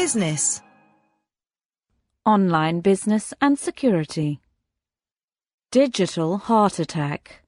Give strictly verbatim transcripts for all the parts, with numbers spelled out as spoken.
business. Online business and security. Digital heart attack.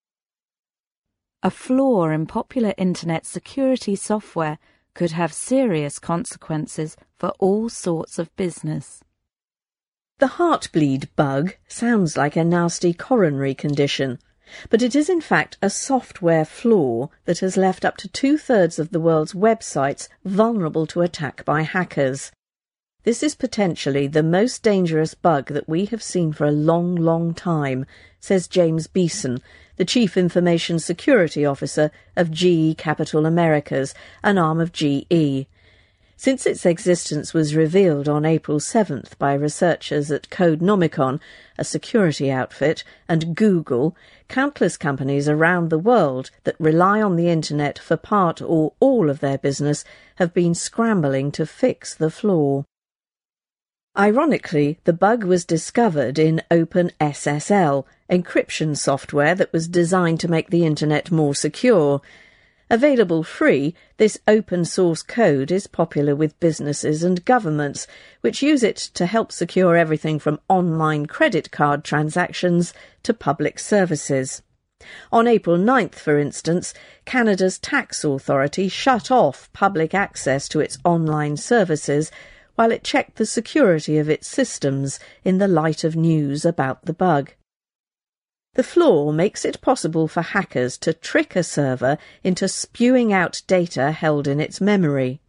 A flaw in popular internet security software could have serious consequences for all sorts of business. The heartbleed bug sounds like a nasty coronary condition, but it is in fact a software flaw that has left up to two-thirds of the world's websites vulnerable to attack by hackers. This is potentially the most dangerous bug that we have seen for a long, long time, says James Beeson, the Chief Information Security Officer of G E Capital Americas, an arm of G E. Since its existence was revealed on April seventh by researchers at Codenomicon, a security outfit, and Google, countless companies around the world that rely on the internet for part or all of their business have been scrambling to fix the flaw. Ironically, the bug was discovered in OpenSSL, encryption software that was designed to make the internet more secure. Available free, this open-source code is popular with businesses and governments, which use it to help secure everything from online credit card transactions to public services. On April ninth, for instance, Canada's tax authority shut off public access to its online services while it checked the security of its systems in the light of news about the bug. The flaw makes it possible for hackers to trick a server into spewing out data held in its memory.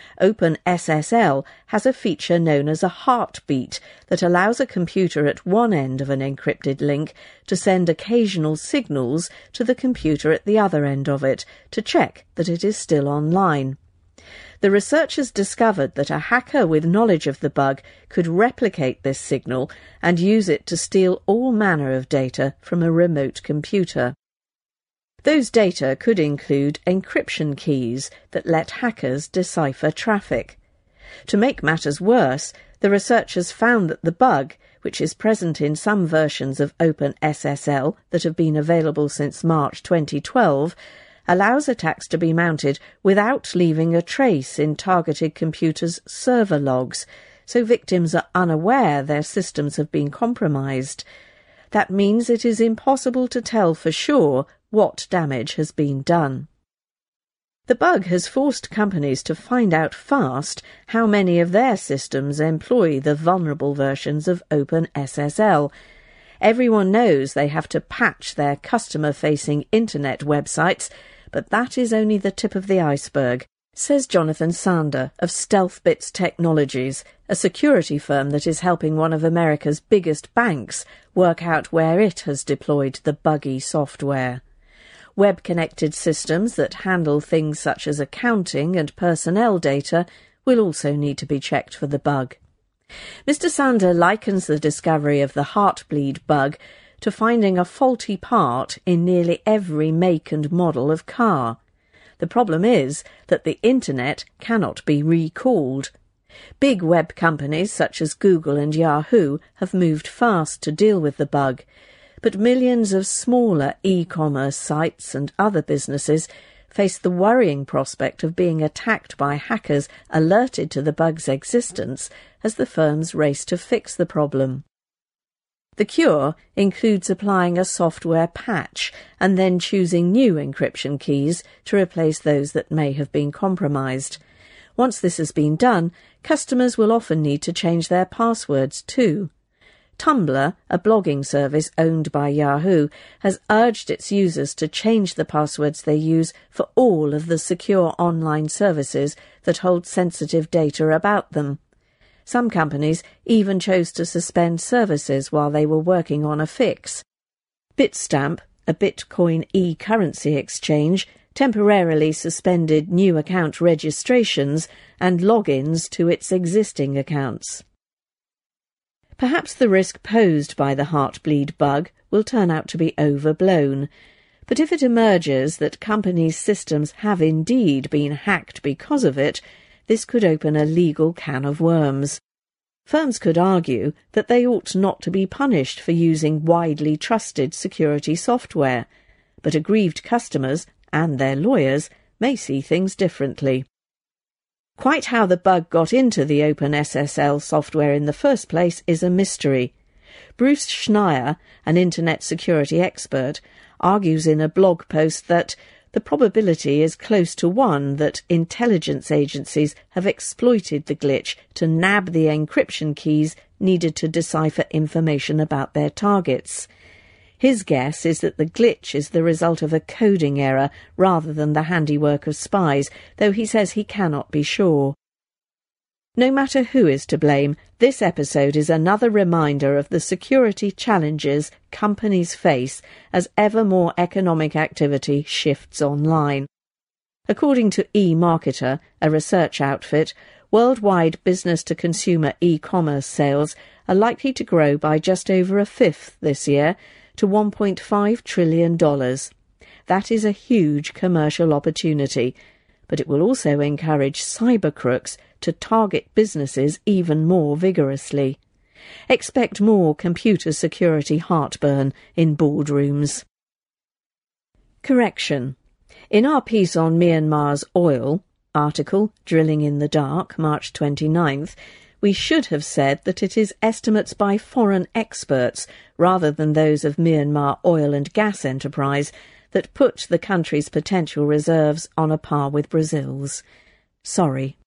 OpenSSL has a feature known as a heartbeat that allows a computer at one end of an encrypted link to send occasional signals to the computer at the other end of it to check that it is still online. The researchers discovered that a hacker with knowledge of the bug could replicate this signal and use it to steal all manner of data from a remote computer. Those data could include encryption keys that let hackers decipher traffic. To make matters worse, the researchers found that the bug, which is present in some versions of OpenSSL that have been available since March twenty twelve, allows attacks to be mounted without leaving a trace in targeted computers' server logs, so victims are unaware their systems have been compromised. That means it is impossible to tell for sure what damage has been done. The bug has forced companies to find out fast how many of their systems employ the vulnerable versions of OpenSSL. Everyone knows they have to patch their customer-facing internet websites, but that is only the tip of the iceberg, says Jonathan Sander of StealthBits Technologies, a security firm that is helping one of America's biggest banks work out where it has deployed the buggy software. Web-connected systems that handle things such as accounting and personnel data will also need to be checked for the bug. Mister Sander likens the discovery of the heartbleed bug to finding a faulty part in nearly every make and model of car. The problem is that the internet cannot be recalled. Big web companies such as Google and Yahoo have moved fast to deal with the bug, but millions of smaller e-commerce sites and other businesses face the worrying prospect of being attacked by hackers alerted to the bug's existence as the firms race to fix the problem. The cure includes applying a software patch and then choosing new encryption keys to replace those that may have been compromised. Once this has been done, customers will often need to change their passwords too. Tumblr, a blogging service owned by Yahoo, has urged its users to change the passwords they use for all of the secure online services that hold sensitive data about them. Some companies even chose to suspend services while they were working on a fix. Bitstamp, a Bitcoin e-currency exchange, temporarily suspended new account registrations and logins to its existing accounts. Perhaps the risk posed by the heartbleed bug will turn out to be overblown, but if it emerges that companies' systems have indeed been hacked because of it, this could open a legal can of worms. Firms could argue that they ought not to be punished for using widely trusted security software, but aggrieved customers and their lawyers may see things differently. Quite how the bug got into the OpenSSL software in the first place is a mystery. Bruce Schneier, an internet security expert, argues in a blog post that the probability is close to one that intelligence agencies have exploited the glitch to nab the encryption keys needed to decipher information about their targets. His guess is that the glitch is the result of a coding error rather than the handiwork of spies, though he says he cannot be sure. No matter who is to blame, this episode is another reminder of the security challenges companies face as ever more economic activity shifts online. According to eMarketer, a research outfit, worldwide business-to-consumer e-commerce sales are likely to grow by just over a fifth this year, to one point five trillion dollars. That is a huge commercial opportunity, but it will also encourage cyber crooks to target businesses even more vigorously. Expect more computer security heartburn in boardrooms. Correction. In our piece on Myanmar's oil, article Drilling in the Dark, March twenty-ninth, we should have said that it is estimates by foreign experts, rather than those of Myanmar Oil and Gas Enterprise, that put the country's potential reserves on a par with Brazil's. Sorry.